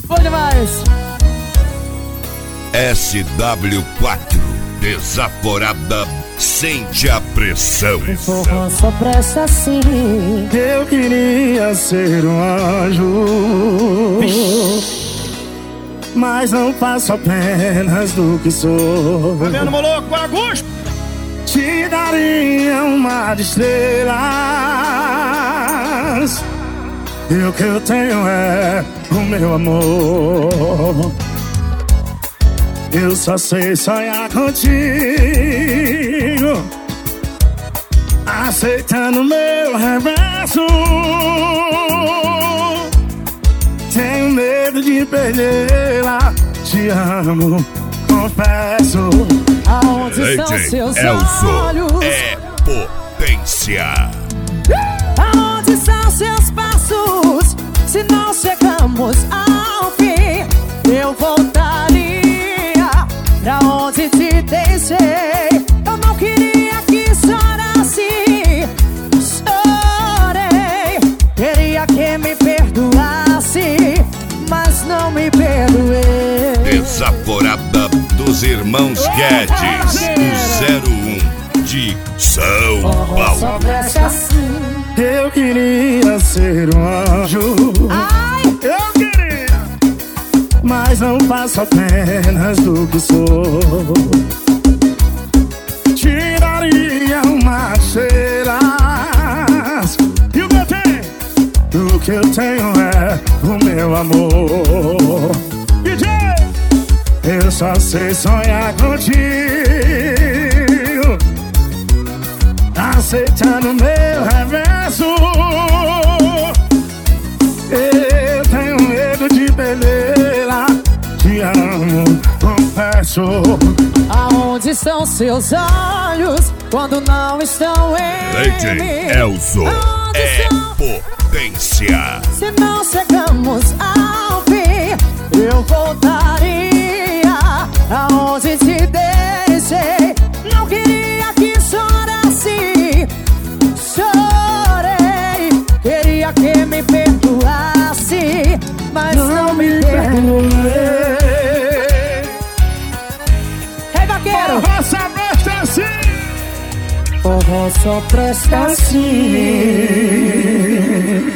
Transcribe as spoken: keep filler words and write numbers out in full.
Foi demais. S W quatro, desaforada, sente a pressão. O forró só presta assim. Eu queria ser um anjo, mas não faço apenas do que sou. Tá vendo, maluco? Com Augusto? Te daria um mar de estrelas, e o que eu tenho é o meu amor. Eu só sei sonhar contigo, aceitando meu reverso. Tenho medo de perdê-la, te amo, confesso. Aonde estão seus olhos? É potência. Aonde estão seus passos? Se não chegamos ao fim, eu voltaria pra onde te deixei. Eu não queria que chorasse, chorei. Queria que me perdoasse, mas não me perdoei. Desaforada dos irmãos Guedes, o zero um de São Paulo. Só presta assim. Eu queria ser um anjo, Ai, eu queria, mas não faço apenas do que sou. Te daria uma estrelas, e o que eu tenho? O que eu tenho é o meu amor. D J, eu só sei sonhar contigo, aceitando meu reverso. Eu tenho medo de perdê-la, te amo, confesso. aonde estão seus olhos quando não estão em Lady mim? Elzo, Aonde é estão? potência. Se não chegamos ao fim, eu voltaria aonde te deixei. Não queria que chorasse, chorei. Queria que me perdoasse, mas não, não me perdoei. Ei, vaqueiro! Forró só presta assim. Forró só presta assim.